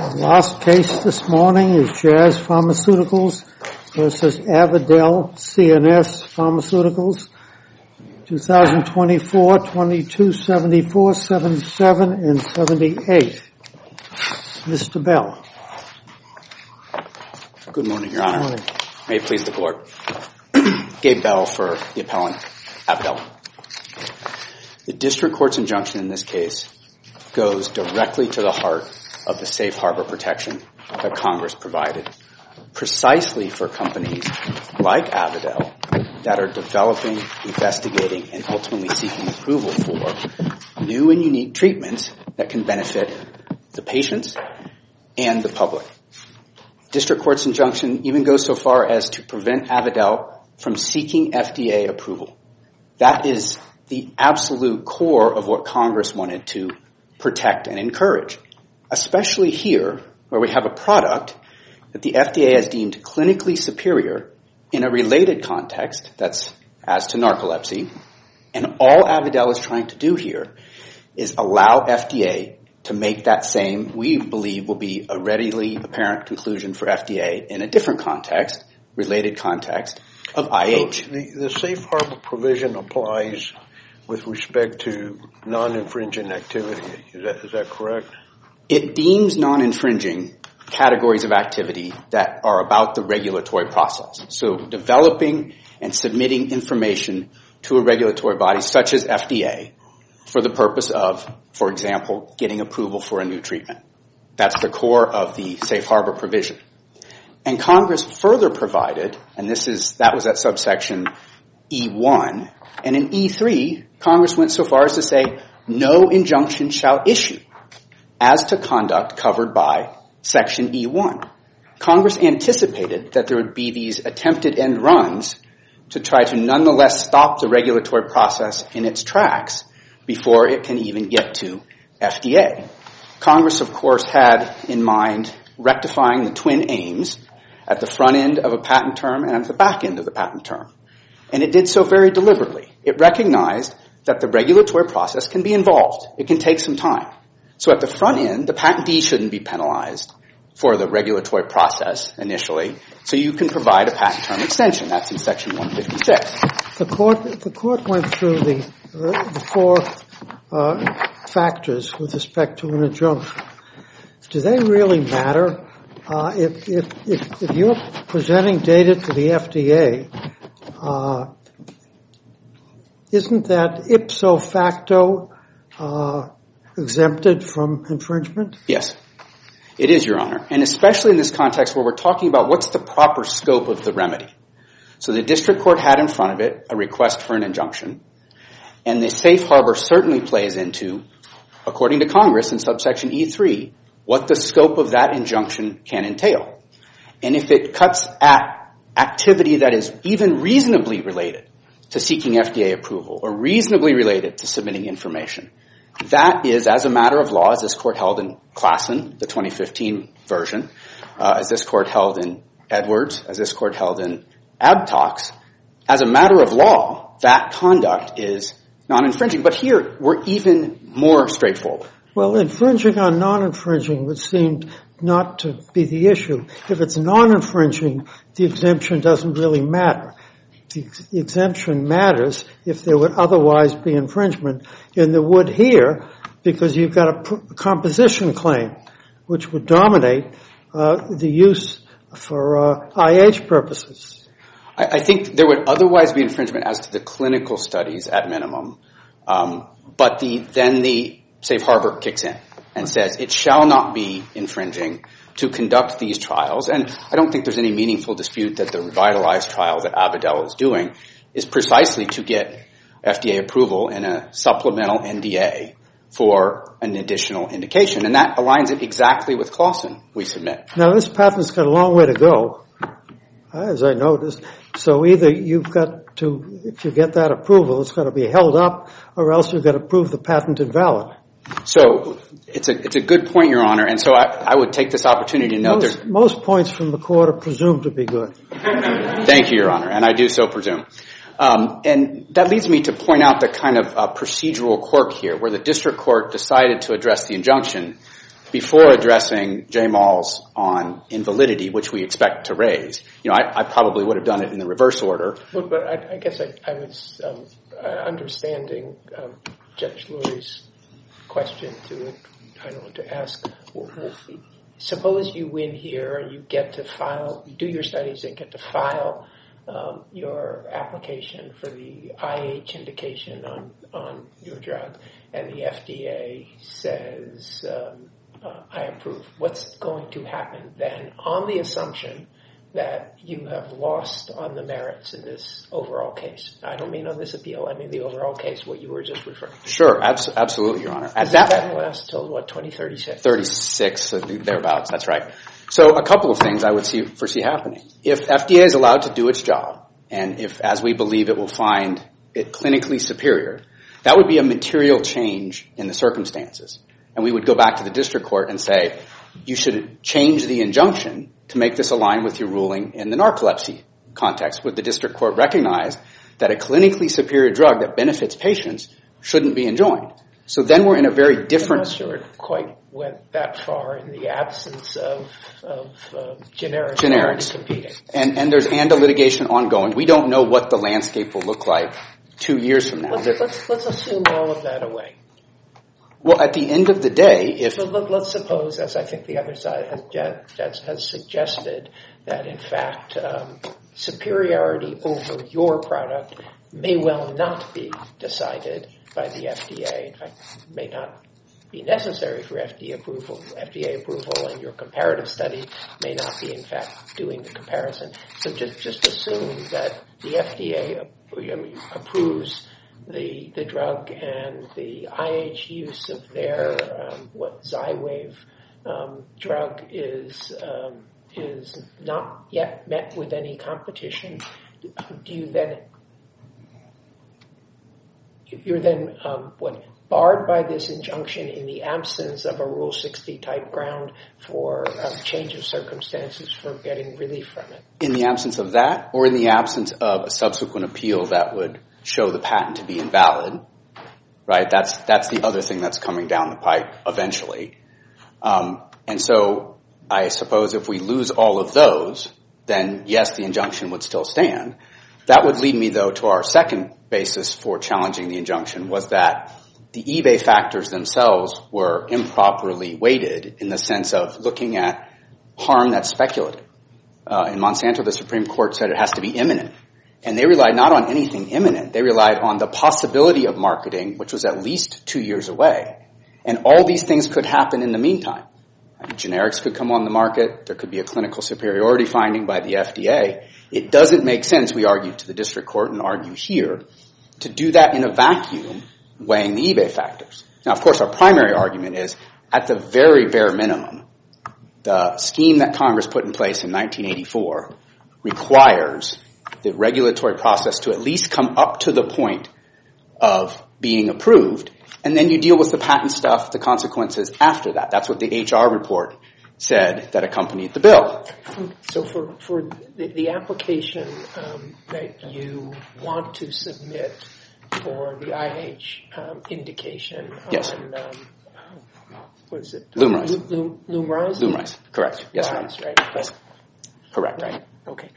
Last case this morning is Jazz Pharmaceuticals versus Avadel CNS Pharmaceuticals, 2024, 22, 74, 77, and 78. Mr. Bell. Good morning, Your Honor. Good morning. May it please the Court. Gabe Bell for the appellant, Avadel. The district court's injunction in this case goes directly to the heart of the safe harbor protection that Congress provided, precisely for companies like Avadel that are developing, investigating, and ultimately seeking approval for new and unique treatments that can benefit the patients and the public. District court's injunction even goes so far as to prevent Avadel from seeking FDA approval. That is the absolute core of what Congress wanted to protect and encourage, especially here where we have a product that the FDA has deemed clinically superior in a related context, that's as to narcolepsy, and all Avadel is trying to do here is allow FDA to make that same, we believe will be a readily apparent conclusion for FDA in a different context, related context of IH. So the safe harbor provision applies with respect to non-infringing activity. Is that correct? It deems non-infringing categories of activity that are about the regulatory process. So developing and submitting information to a regulatory body such as FDA for the purpose of, for example, getting approval for a new treatment. That's the core of the safe harbor provision. And Congress further provided, and that was at subsection E1, and in E3, Congress went so far as to say, no injunction shall issue as to conduct covered by section E1. Congress anticipated that there would be these attempted end runs to try to nonetheless stop the regulatory process in its tracks before it can even get to FDA. Congress, of course, had in mind rectifying the twin aims at the front end of a patent term and at the back end of the patent term. And it did so very deliberately. It recognized that the regulatory process can be involved. It can take some time. So at the front end, the patentee shouldn't be penalized for the regulatory process initially, so you can provide a patent term extension. That's in section 156. The court went through the four factors with respect to an injunction. Do they really matter? If you're presenting data to the FDA, isn't that ipso facto exempted from infringement? Yes, it is, Your Honor. And especially in this context where we're talking about what's the proper scope of the remedy. So the district court had in front of it a request for an injunction. And the safe harbor certainly plays into, according to Congress in subsection E3, what the scope of that injunction can entail. And if it cuts at activity that is even reasonably related to seeking FDA approval or reasonably related to submitting information, that is, as a matter of law, as this court held in Klassen, the 2015 version, as this court held in Edwards, as this court held in Abtox, as a matter of law, that conduct is non-infringing. But here, we're even more straightforward. Well, infringing on non-infringing would seem not to be the issue. If it's non-infringing, the exemption doesn't really matter. The exemption matters if there would otherwise be infringement, and there would here, because you've got a composition claim, which would dominate the use for IH purposes. I think there would otherwise be infringement as to the clinical studies at minimum, but then the safe harbor kicks in and says it shall not be infringing to conduct these trials. And I don't think there's any meaningful dispute that the revitalized trial that Avadel is doing is precisely to get FDA approval in a supplemental NDA for an additional indication. And that aligns it exactly with Klassen, we submit. Now, this patent's got a long way to go, as I noticed. So either you've got to, if you get that approval, it's got to be held up, or else you've got to prove the patent invalid. So it's a good point, Your Honor, and so I would take this opportunity to note most points from the court are presumed to be good. Thank you, Your Honor, and I do so presume. And that leads me to point out the kind of procedural quirk here, where the district court decided to address the injunction before addressing Jamal's on invalidity, which we expect to raise, I probably would have done it in the reverse order. But I guess I was understanding Judge Lurie's question to ask. Suppose you win here and you get to do your studies and get to file your application for the IH indication on your drug, and the FDA says, I approve. What's going to happen then on the assumption that you have lost on the merits in this overall case? I don't mean on this appeal. I mean the overall case, what you were just referring to. Sure, absolutely, Your Honor. Does that patent last till, 2036? 36, thereabouts, that's right. So a couple of things I would foresee happening. If FDA is allowed to do its job, and if, as we believe, it will find it clinically superior, that would be a material change in the circumstances. And we would go back to the district court and say, you should change the injunction to make this align with your ruling in the narcolepsy context. Would the district court recognize that a clinically superior drug that benefits patients shouldn't be enjoined? So then we're in a very different... I'm not sure it quite went that far in the absence of generics competing. And there's ANDA litigation ongoing. We don't know what the landscape will look like 2 years from now. Let's assume all of that away. Well, at the end of the day, let's suppose, as I think the other side has suggested, that in fact superiority over your product may well not be decided by the FDA. In fact, it may not be necessary for FDA approval, and your comparative study may not be, in fact, doing the comparison. So just assume that the FDA approves the drug, and the IH use of their Xywav drug is not yet met with any competition. You're then barred by this injunction in the absence of a Rule 60 type ground for change of circumstances for getting relief from it? In the absence of that, or in the absence of a subsequent appeal that would show the patent to be invalid, right? That's the other thing that's coming down the pipe eventually. And so I suppose if we lose all of those, then yes, the injunction would still stand. That would lead me, though, to our second basis for challenging the injunction, was that the eBay factors themselves were improperly weighted in the sense of looking at harm that's speculative. In Monsanto, the Supreme Court said it has to be imminent. And they relied not on anything imminent. They relied on the possibility of marketing, which was at least 2 years away. And all these things could happen in the meantime. Generics could come on the market. There could be a clinical superiority finding by the FDA. It doesn't make sense, we argued to the district court and argue here, to do that in a vacuum, weighing the eBay factors. Now, of course, our primary argument is, at the very bare minimum, the scheme that Congress put in place in 1984 requires the regulatory process to at least come up to the point of being approved, and then you deal with the patent stuff, the consequences after that. That's what the HR report said that accompanied the bill. So for the application that you want to submit for the IH indication yes. on, what is it? Lumryz. Lumryz? Lumryz, correct. Yes, Lumryz, right? Yes. Correct. Right. Okay.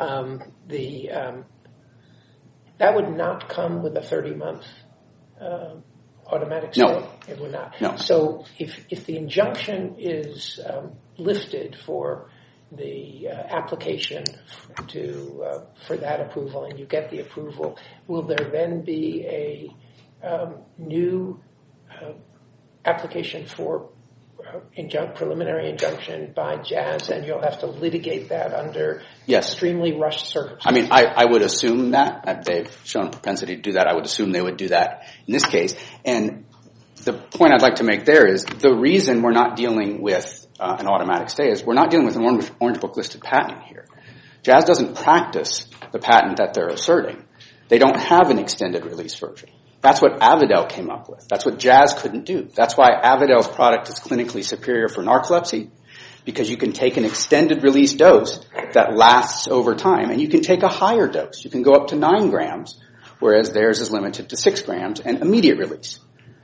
That would not come with a 30-month automatic stay? No. It would not. No. So if the injunction is lifted for the application for that approval, and you get the approval, will there then be a new application for preliminary injunction by Jazz, and you'll have to litigate that under extremely rushed circumstances? I mean, I would assume that. They've shown a propensity to do that. I would assume they would do that in this case. And the point I'd like to make there is the reason we're not dealing with an automatic stay is we're not dealing with an Orange Book listed patent here. Jazz doesn't practice the patent that they're asserting. They don't have an extended release version. That's what Avidel came up with. That's what Jazz couldn't do. That's why Avidel's product is clinically superior for narcolepsy, because you can take an extended release dose that lasts over time, and you can take a higher dose. You can go up to 9 grams, whereas theirs is limited to 6 grams and immediate release.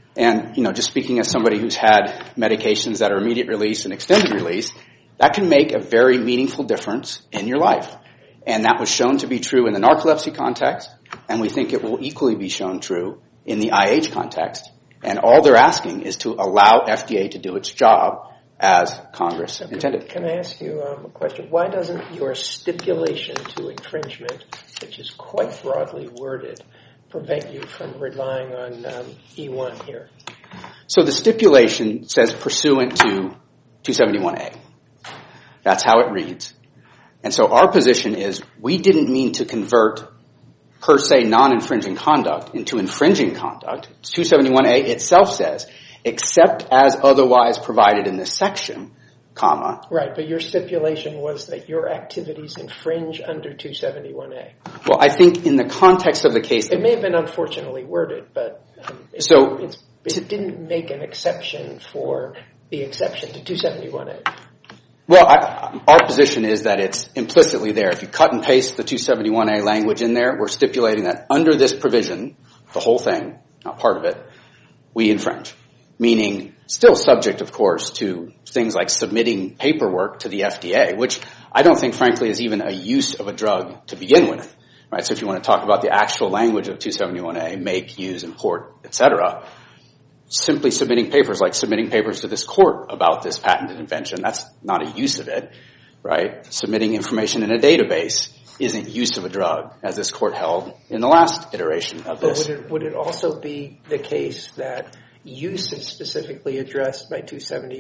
And, just speaking as somebody who's had medications that are immediate release and extended release, that can make a very meaningful difference in your life. And that was shown to be true in the narcolepsy context, and we think it will equally be shown true in the IH context. And all they're asking is to allow FDA to do its job as Congress intended. Can I ask you a question? Why doesn't your stipulation to infringement, which is quite broadly worded, prevent you from relying on E1 here? So the stipulation says pursuant to 271A. That's how it reads. And so our position is we didn't mean to convert per se non-infringing conduct into infringing conduct. 271A itself says, except as otherwise provided in this section, comma. Right, but your stipulation was that your activities infringe under 271A. Well, I think in the context of the case... It may have been unfortunately worded, but it didn't make an exception for the exception to 271A. Well, our position is that it's implicitly there. If you cut and paste the 271A language in there, we're stipulating that under this provision, the whole thing, not part of it, we infringe. Meaning still subject, of course, to things like submitting paperwork to the FDA, which I don't think, frankly, is even a use of a drug to begin with. Right? So if you want to talk about the actual language of 271A, make, use, import, etc., simply submitting papers, like submitting papers to this court about this patented invention, that's not a use of it, right? Submitting information in a database isn't use of a drug, as this court held in the last iteration of this. But would it also be the case that use is specifically addressed by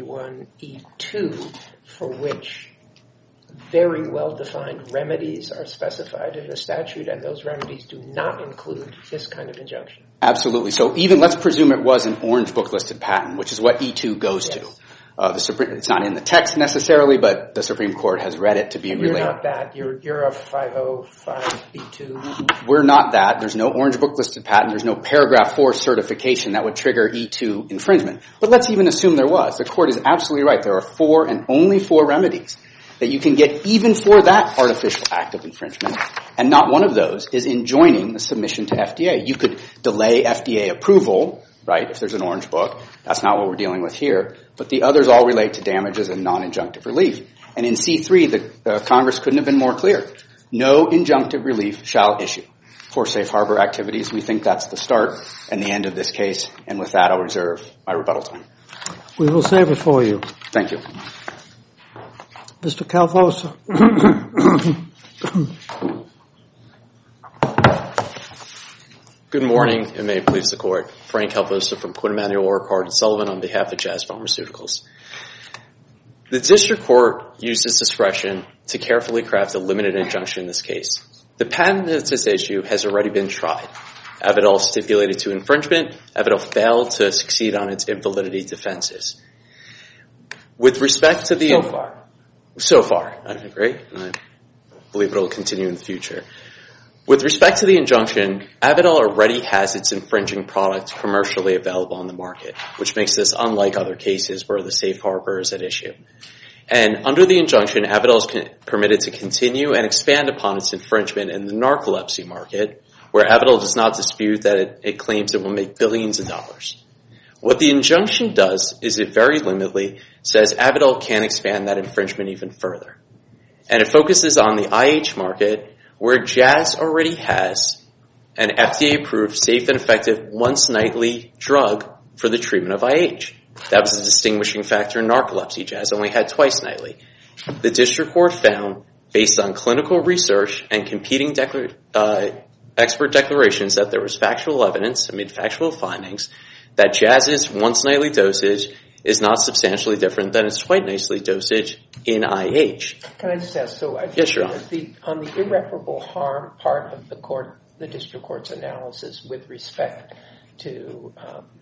271E2, for which very well-defined remedies are specified in the statute, and those remedies do not include this kind of injunction? Absolutely. So even let's presume it was an Orange Book listed patent, which is what E2 goes to. It's not in the text necessarily, but the Supreme Court has read it to be related. You're not that. You're a 505B2. We're not that. There's no Orange Book listed patent. There's no paragraph 4 certification that would trigger E2 infringement. But let's even assume there was. The court is absolutely right. There are 4 and only 4 remedies that you can get even for that artificial act of infringement, and not one of those is enjoining the submission to FDA. You could delay FDA approval, right, if there's an Orange Book. That's not what we're dealing with here. But the others all relate to damages and non-injunctive relief. And in C3, the Congress couldn't have been more clear. No injunctive relief shall issue. For safe harbor activities, we think that's the start and the end of this case. And with that, I'll reserve my rebuttal time. We will save it for you. Thank you. Mr. Calvosa. Good morning, and may it please the Court. Frank Calvosa from Quinn Emanuel Orchard & Sullivan on behalf of Jazz Pharmaceuticals. The District Court used its discretion to carefully craft a limited injunction in this case. The patent that's at issue has already been tried. Avidol stipulated to infringement. Avidol failed to succeed on its invalidity defenses. With respect to the... So far, I agree, and I believe it will continue in the future. With respect to the injunction, Avidol already has its infringing product commercially available on the market, which makes this unlike other cases where the safe harbor is at issue. And under the injunction, Avidol is permitted to continue and expand upon its infringement in the narcolepsy market, where Avidol does not dispute that it claims it will make billions of dollars. What the injunction does is it very limitedly says Avidol can't expand that infringement even further. And it focuses on the IH market, where Jazz already has an FDA-approved, safe and effective once-nightly drug for the treatment of IH. That was a distinguishing factor in narcolepsy. Jazz only had twice nightly. The District Court found, based on clinical research and competing expert declarations, that there was factual evidence, factual findings, that Jazz's once-nightly dosage is not substantially different than its twice-nightly dosage in IH. Can I just ask, yes, Your Honor. On the irreparable harm part of the District Court's analysis with respect to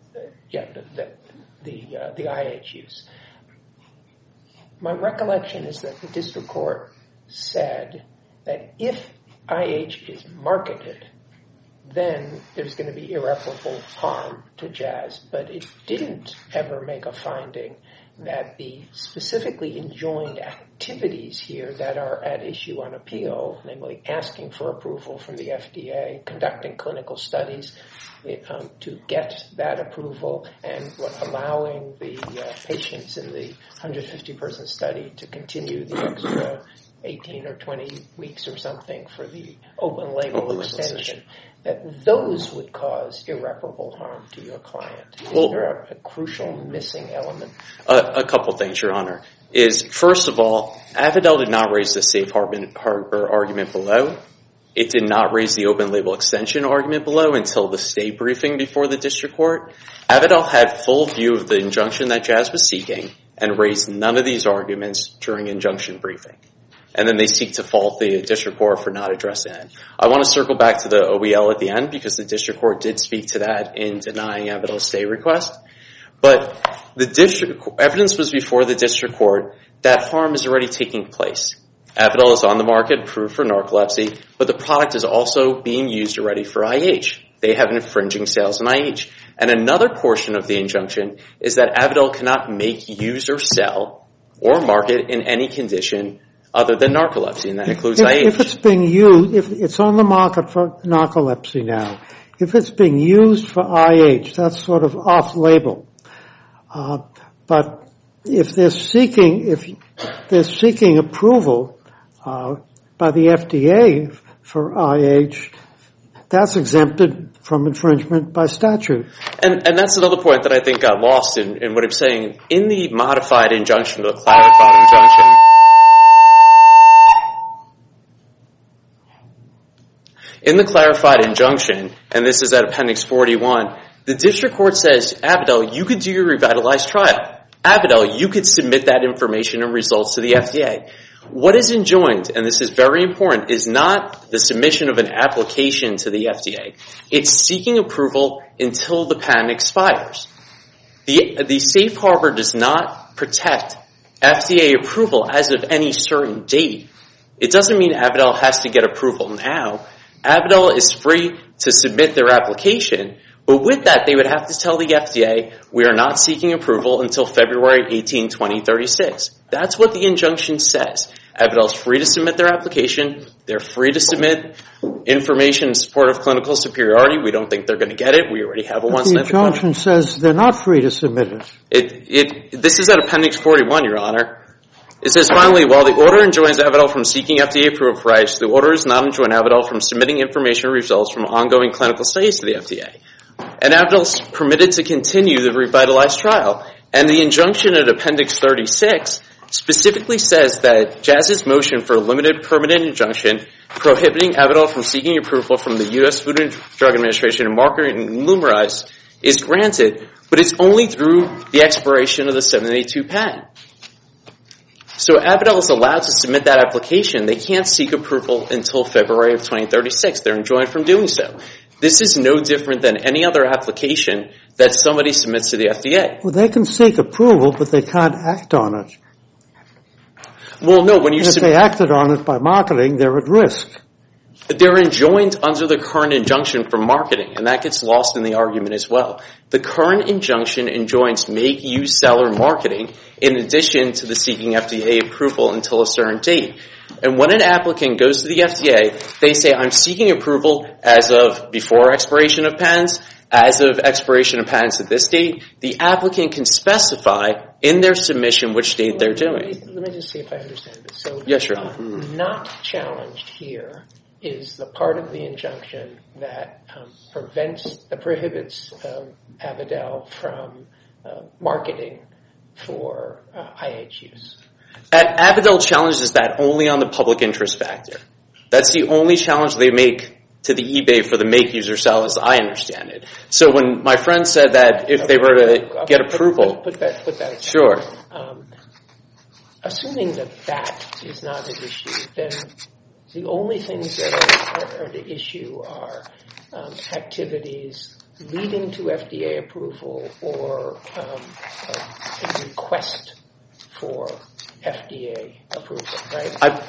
the IH use, my recollection is that the District Court said that if IH is marketed, then there's going to be irreparable harm to Jazz, but it didn't ever make a finding that the specifically enjoined activities here that are at issue on appeal, namely asking for approval from the FDA, conducting clinical studies to get that approval, and allowing the patients in the 150-person study to continue the extra 18 or 20 weeks or something for the open label extension, that those would cause irreparable harm to your client. Is there a crucial missing element? A couple things, Your Honor. First of all, Avadel did not raise the safe harbor argument below. It did not raise the open label extension argument below until the stay briefing before the district court. Avadel had full view of the injunction that Jazz was seeking and raised none of these arguments during injunction briefing. And then they seek to fault the district court for not addressing it. I want to circle back to the OEL at the end because the district court did speak to that in denying Avadel's stay request. But the evidence was before the district court that harm is already taking place. Avadel is on the market, approved for narcolepsy, but the product is also being used already for IH. They have infringing sales in IH. And another portion of the injunction is that Avadel cannot make, use, or sell or market in any condition other than narcolepsy, and that includes IH. If it's being used, if it's on the market for narcolepsy now, if it's being used for IH, that's sort of off-label. But if they're seeking approval by the FDA for IH, that's exempted from infringement by statute. And that's another point that I think got lost in what I'm saying. In the modified injunction, the clarified injunction, and this is at Appendix 41, the district court says, Avadel, you could do your revitalized trial. Avadel, you could submit that information and results to the FDA. What is enjoined, and this is very important, is not the submission of an application to the FDA. It's seeking approval until the patent expires. The safe harbor does not protect FDA approval as of any certain date. It doesn't mean Avadel has to get approval now. Avadel is free to submit their application, but with that, they would have to tell the FDA, we are not seeking approval until February 18, 2036. That's what the injunction says. Avadel is free to submit their application. They're free to submit information in support of clinical superiority. We don't think they're going to get it. We already have a one-step. The injunction says they're not free to submit it. This is at Appendix 41, Your Honor. It says, finally, while the order enjoins Avadel from seeking FDA approval for IH, the order does not enjoin Avadel from submitting information results from ongoing clinical studies to the FDA. And Avadel is permitted to continue the revitalized trial. And the injunction at Appendix 36 specifically says that Jazz's motion for a limited permanent injunction prohibiting Avadel from seeking approval from the U.S. Food and Drug Administration and marketing Lumryz is granted, but it's only through the expiration of the 782 patent. So Avadel is allowed to submit that application. They can't seek approval until February of 2036. They're enjoined from doing so. This is no different than any other application that somebody submits to the FDA. Well, they can seek approval, but they can't act on it. Well, no, when you if they acted on it by marketing, they're at risk. They're enjoined under the current injunction for marketing, and that gets lost in the argument as well. The current injunction enjoins make, use, sell, or marketing in addition to the seeking FDA approval until a certain date. And when an applicant goes to the FDA, they say, I'm seeking approval as of before expiration of patents, as of expiration of patents at this date. The applicant can specify in their submission which date they're doing. Let me just see if I understand this. So, yes, Your Honor. Not challenged here is the part of the injunction that prohibits Avadel from marketing for IH use. Avadel challenges that only on the public interest factor. That's the only challenge they make to the eBay for the make, use, or sell, as I understand it. So when my friend said that if they were to get approval... Put that aside. Sure. Assuming that is not an issue, then the only things that are the issue are activities leading to FDA approval or a request for FDA approval, right?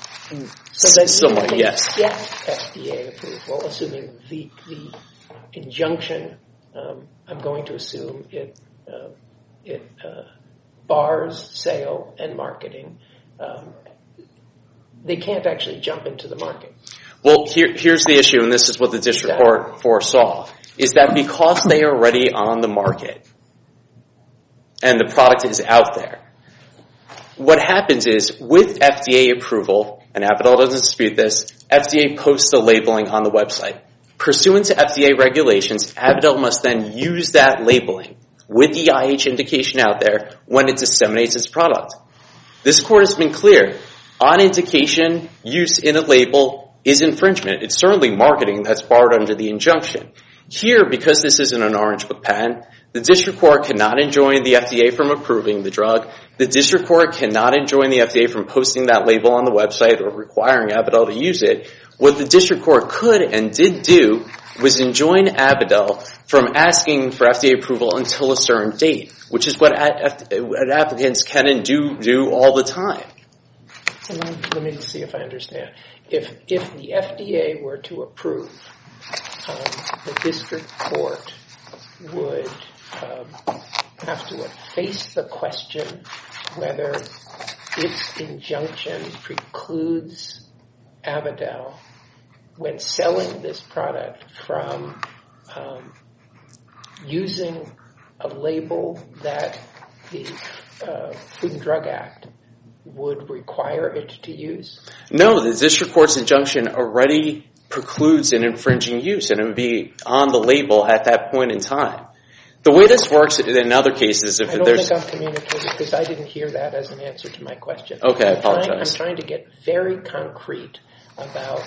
Somewhat, yes. Get FDA approval, assuming the injunction, I'm going to assume it bars sale and marketing. they can't actually jump into the market. Well, here's the issue, and this is what the district court foresaw, is that because they are already on the market and the product is out there, what happens is with FDA approval, and Avadel doesn't dispute this, FDA posts the labeling on the website. Pursuant to FDA regulations, Avadel must then use that labeling with the IH indication out there when it disseminates its product. This court has been clear. On indication, use in a label is infringement. It's certainly marketing that's barred under the injunction. Here, because this isn't an Orange Book patent, the district court cannot enjoin the FDA from approving the drug. The district court cannot enjoin the FDA from posting that label on the website or requiring Avadel to use it. What the district court could and did do was enjoin Avadel from asking for FDA approval until a certain date, which is what applicants can and do all the time. Let me see if I understand. If the FDA were to approve, the district court would have to face the question whether its injunction precludes Avadel when selling this product from using a label that the Food and Drug Act would require it to use? No, the district court's injunction already precludes an infringing use, and it would be on the label at that point in time. The way this works in other cases, if there's... I don't think I'm communicating because I didn't hear that as an answer to my question. Okay, I apologize. I'm trying to get very concrete about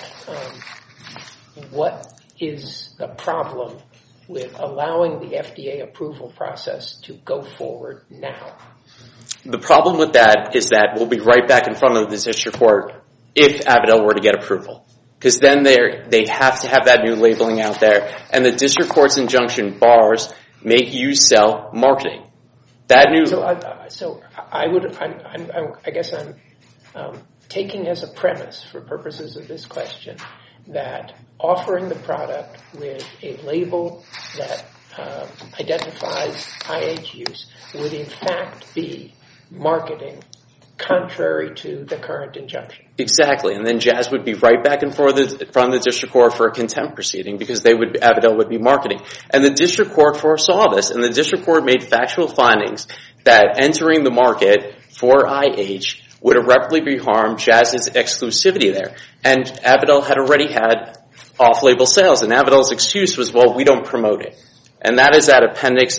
what is the problem with allowing the FDA approval process to go forward now. The problem with that is that we'll be right back in front of the district court if Avadel were to get approval. Because then they have to have that new labeling out there, and the district court's injunction bars make, use, sell, marketing. That new... So I guess I'm taking as a premise for purposes of this question that offering the product with a label that identifies IH use would in fact be marketing contrary to the current injunction. Exactly, and then Jazz would be right back in front of the district court for a contempt proceeding because Avadel would be marketing. And the district court foresaw this, and the district court made factual findings that entering the market for IH would irreparably harm Jazz's exclusivity there. And Avadel had already had off-label sales, and Avadel's excuse was, well, we don't promote it. And that is at Appendix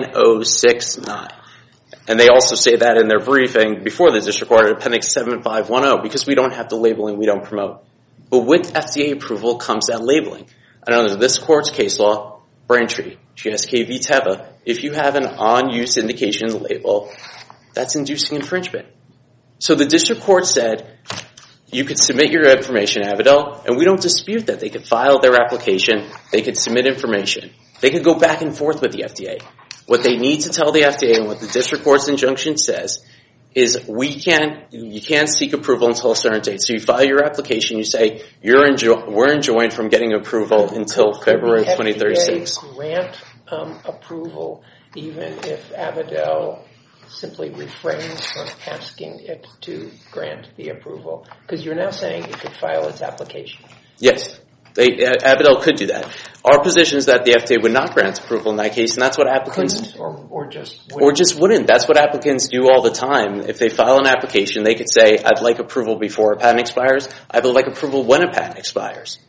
9069. And they also say that in their briefing before the district court at Appendix 7510, because we don't have the labeling, we don't promote. But with FDA approval comes that labeling. And under this court's case law, Braintree, GSK v. Teva, if you have an on-use indication label, that's inducing infringement. So the district court said, you could submit your information, Avadel, and we don't dispute that. They could file their application, they could submit information. They could go back and forth with the FDA. What they need to tell the FDA and what the district court's injunction says is you can't seek approval until a certain date. So you file your application, you say we're enjoined from getting approval until February 2036. Could the FDA grant approval even if Avadel simply refrains from asking it to grant the approval? Because you're now saying it could file its application. Yes. Avadel could do that. Our position is that the FDA would not grant approval in that case, and that's what applicants... Or just wouldn't. Or just wouldn't. That's what applicants do all the time. If they file an application, they could say, I'd like approval before a patent expires. I'd like approval when a patent expires.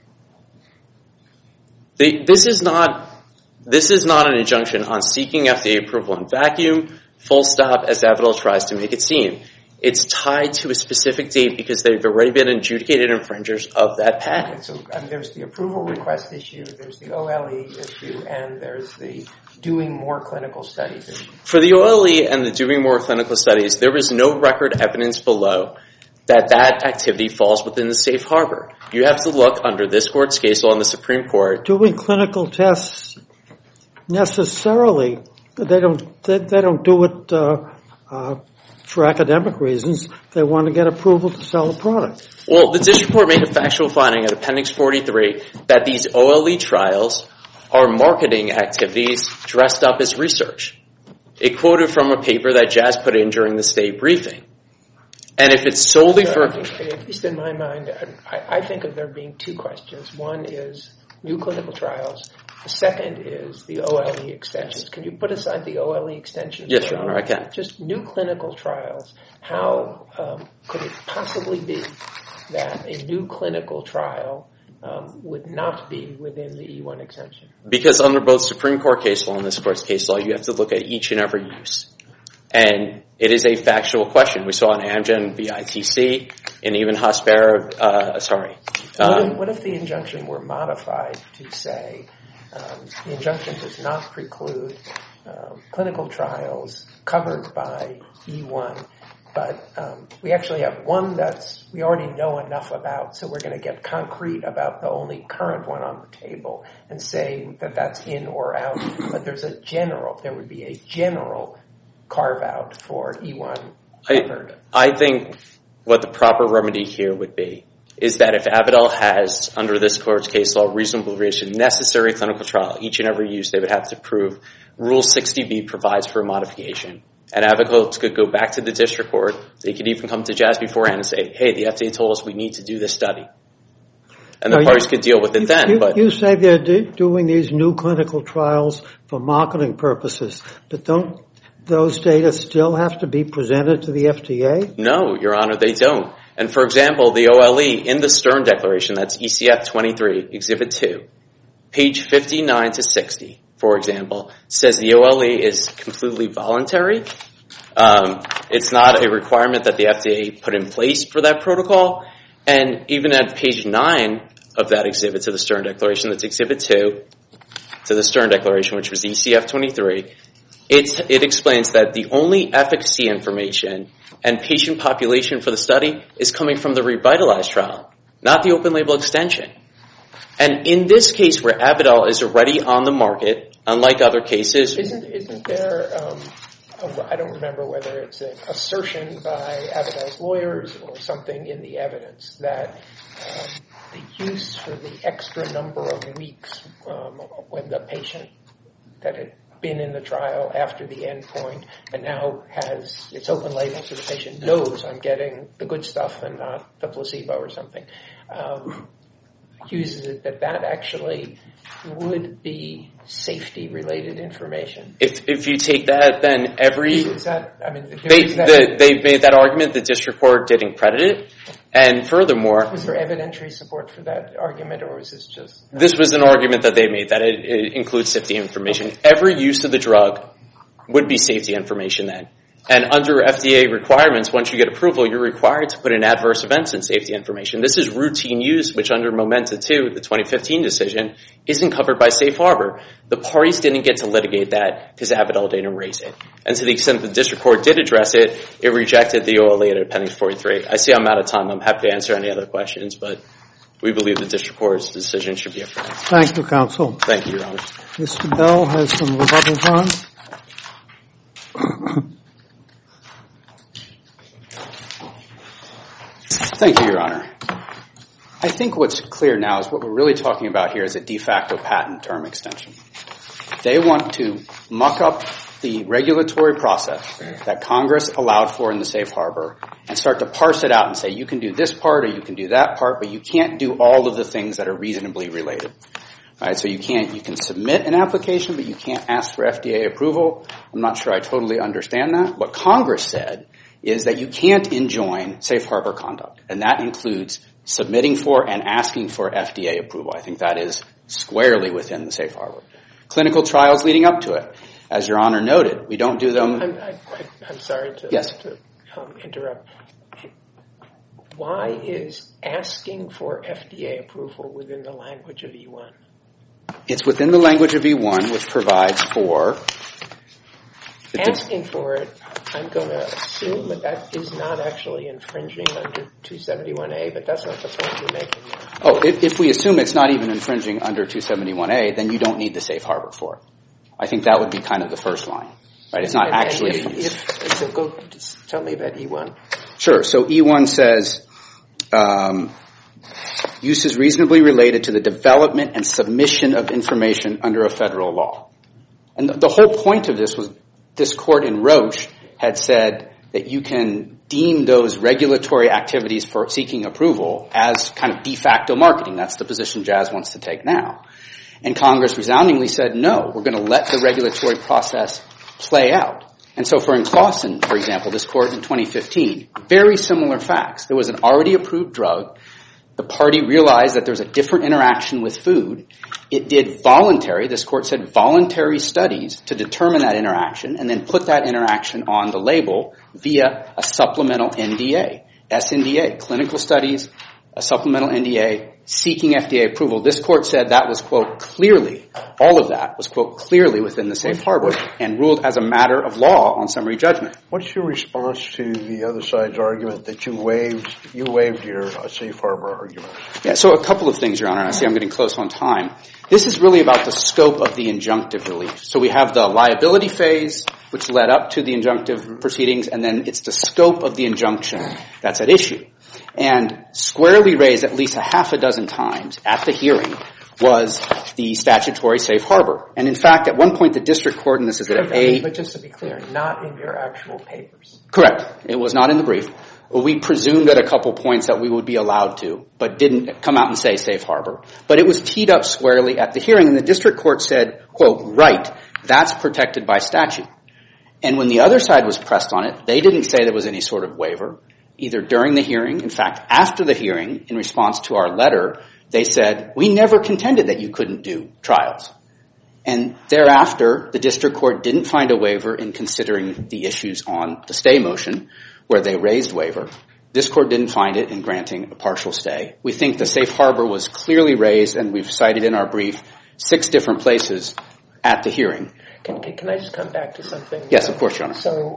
This is not an injunction on seeking FDA approval in vacuum, full stop, as Avadel tries to make it seem. It's tied to a specific date because they've already been adjudicated infringers of that patent. Okay, so there's the approval request issue, there's the OLE issue, and there's the doing more clinical studies issue. For the OLE and the doing more clinical studies, there is no record evidence below that activity falls within the safe harbor. You have to look under this court's case law in the Supreme Court. Doing clinical tests necessarily, they don't do it for academic reasons. They want to get approval to sell a product. Well, the district court made a factual finding at Appendix 43 that these OLE trials are marketing activities dressed up as research. It quoted from a paper that Jazz put in during the state briefing. And if it's solely for... At least in my mind, I think of there being two questions. One is new clinical trials. The second is the OLE extensions. Can you put aside the OLE extensions? Yes, Your Honor, I can. Just new clinical trials. How could it possibly be that a new clinical trial would not be within the E1 exemption? Because under both Supreme Court case law and this Court's case law, you have to look at each and every use. And it is a factual question. We saw in Amgen VITC and even Hospira, What if the injunction were modified to say the injunction does not preclude clinical trials covered by E1, but we actually have one that's we already know enough about, so we're going to get concrete about the only current one on the table and say that that's in or out. But there would be a general carve out for E1 covered. I think what the proper remedy here would be is that if Avadel has, under this Court's case law, reasonable duration, necessary clinical trial, each and every use they would have to prove, Rule 60B provides for a modification. And Avadel could go back to the district court. They could even come to Jazz beforehand and say, hey, the FDA told us we need to do this study. And the parties could deal with it then. But you say they're doing these new clinical trials for marketing purposes, but don't those data still have to be presented to the FDA? No, Your Honor, they don't. And for example, the OLE in the Stern Declaration, that's ECF 23, Exhibit 2, page 59 to 60, for example, says the OLE is completely voluntary. It's not a requirement that the FDA put in place for that protocol. And even at page 9 of that exhibit to the Stern Declaration, that's Exhibit 2 to the Stern Declaration, which was ECF 23, it explains that the only efficacy information and patient population for the study is coming from the Revitalize trial, not the open label extension. And in this case where Avadel is already on the market, unlike other cases... Isn't there, I don't remember whether it's an assertion by Avadel's lawyers or something in the evidence that the use for the extra number of weeks when the patient that had been in the trial after the end point and now has its open label so the patient knows I'm getting the good stuff and not the placebo or something, uses it that actually would be safety related information. If you take that, then they've made that argument, the district court didn't credit it. And furthermore... Was there evidentiary support for that argument, or was this just... This was an argument that they made, that it includes safety information. Okay. Every use of the drug would be safety information then. And under FDA requirements, once you get approval, you're required to put in adverse events and safety information. This is routine use, which under Momenta 2, the 2015 decision, isn't covered by Safe Harbor. The parties didn't get to litigate that because Avadel didn't raise it. And to the extent the district court did address it, it rejected the OLE at Appendix 43. I see I'm out of time. I'm happy to answer any other questions, but we believe the district court's decision should be affirmed. Thank you, counsel. Thank you, Your Honor. Mr. Bell has some rebuttal time. Thank you, Your Honor. I think what's clear now is what we're really talking about here is a de facto patent term extension. They want to muck up the regulatory process that Congress allowed for in the Safe Harbor and start to parse it out and say you can do this part or you can do that part, but you can't do all of the things that are reasonably related. Right? So you can submit an application, but you can't ask for FDA approval. I'm not sure I totally understand that. What Congress said is that you can't enjoin Safe Harbor conduct, and that includes submitting for and asking for FDA approval. I think that is squarely within the Safe Harbor. Clinical trials leading up to it, as Your Honor noted, we don't do them... I'm sorry to interrupt. Why is asking for FDA approval within the language of E1? It's within the language of E1, which provides for... Asking for it, I'm going to assume that is not actually infringing under 271A, but that's not the point you're making. Oh, if we assume it's not even infringing under 271A, then you don't need the Safe Harbor for it. I think that would be kind of the first line. Right? It's not actually a use. So go tell me about E1. Sure. So E1 says use is reasonably related to the development and submission of information under a federal law. And the whole point of this was this court in Roche had said that you can deem those regulatory activities for seeking approval as kind of de facto marketing. That's the position Jazz wants to take now. And Congress resoundingly said, no, we're going to let the regulatory process play out. And so in Claussen, for example, this court in 2015, very similar facts. There was an already approved drug. The party realized that there's a different interaction with food. It did this court said voluntary studies to determine that interaction and then put that interaction on the label via a supplemental NDA, SNDA, clinical studies, a supplemental NDA, seeking FDA approval. This court said that was, quote, clearly, all of that was, quote, clearly within the safe harbor and ruled as a matter of law on summary judgment. What's your response to the other side's argument that you waived your safe harbor argument? Yeah, so a couple of things, Your Honor. I see I'm getting close on time. This is really about the scope of the injunctive relief. So we have the liability phase, which led up to the injunctive proceedings, and then it's the scope of the injunction that's at issue. And squarely raised at least a half a dozen times at the hearing was the statutory safe harbor. And in fact, at one point the district court, and this is at But just to be clear, not in your actual papers. Correct. It was not in the brief. We presumed at a couple points that we would be allowed to, but didn't come out and say safe harbor. But it was teed up squarely at the hearing, and the district court said, quote, right, that's protected by statute. And when the other side was pressed on it, they didn't say there was any sort of waiver, either during the hearing. In fact, after the hearing, in response to our letter, they said, we never contended that you couldn't do trials. And thereafter, the district court didn't find a waiver in considering the issues on the stay motion, where they raised waiver. This court didn't find it in granting a partial stay. We think the safe harbor was clearly raised, and we've cited in our brief 6 different places at the hearing. Can I just come back to something? Yes, of course, Your Honor. So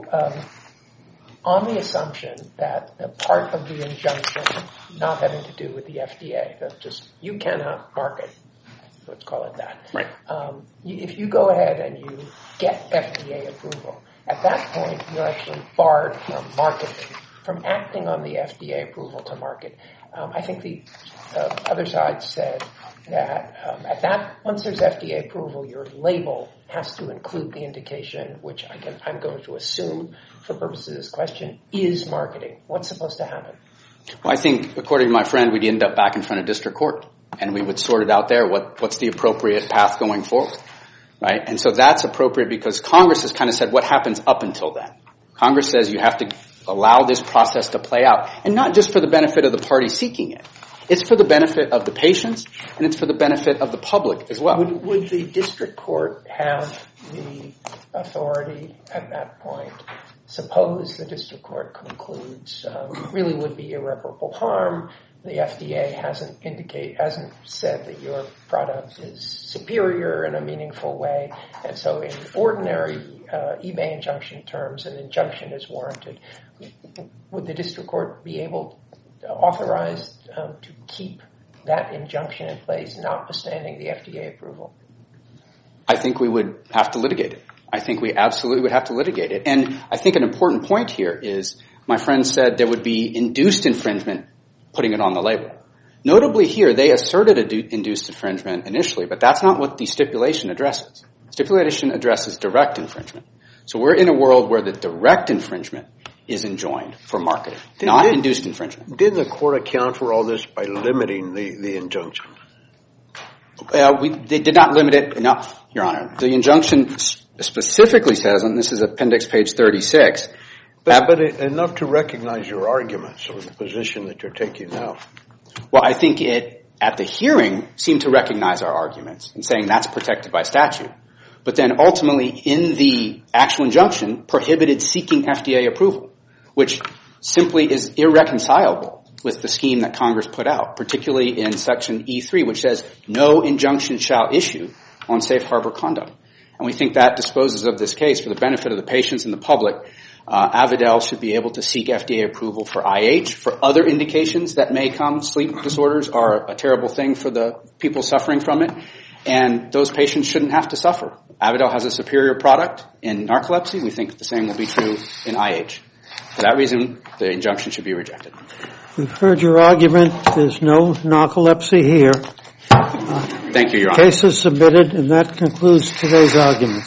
on the assumption that the part of the injunction not having to do with the FDA, that just you cannot market, let's call it that. Right. If you go ahead and you get FDA approval, at that point you're actually barred from marketing, from acting on the FDA approval to market. I think the other side said that once there's FDA approval, your label has to include the indication, which I'm going to assume for purposes of this question, is marketing. What's supposed to happen? Well, I think, according to my friend, we'd end up back in front of district court, and we would sort it out there. What's the appropriate path going forward, right? And so that's appropriate because Congress has kind of said what happens up until then. Congress says you have to allow this process to play out, and not just for the benefit of the party seeking it. It's for the benefit of the patients, and it's for the benefit of the public as well. Would the district court have the authority at that point? Suppose the district court concludes really would be irreparable harm. The FDA hasn't said that your product is superior in a meaningful way, and so in ordinary eBay injunction terms, an injunction is warranted. Would the district court be authorized to keep that injunction in place, notwithstanding the FDA approval? I think we would have to litigate it. I think we absolutely would have to litigate it. And I think an important point here is my friend said there would be induced infringement putting it on the label. Notably here, they asserted induced infringement initially, but that's not what the stipulation addresses. Stipulation addresses direct infringement. So we're in a world where the direct infringement is enjoined for marketing, not induced infringement. Didn't the court account for all this by limiting the injunction? They did not limit it enough, Your Honor. The injunction specifically says, and this is appendix page 36. But enough to recognize your arguments or the position that you're taking now. Well, I think it, at the hearing, seemed to recognize our arguments and saying that's protected by statute. But then ultimately, in the actual injunction, prohibited seeking FDA approval, which simply is irreconcilable with the scheme that Congress put out, particularly in section E3, which says no injunction shall issue on safe harbor conduct. And we think that disposes of this case for the benefit of the patients and the public. Avidel should be able to seek FDA approval for IH, for other indications that may come. Sleep disorders are a terrible thing for the people suffering from it, and those patients shouldn't have to suffer. Avidel has a superior product in narcolepsy. We think the same will be true in IH. For that reason, the injunction should be rejected. We've heard your argument. There's no narcolepsy here. Thank you, Your Honor. Case is submitted, and that concludes today's argument.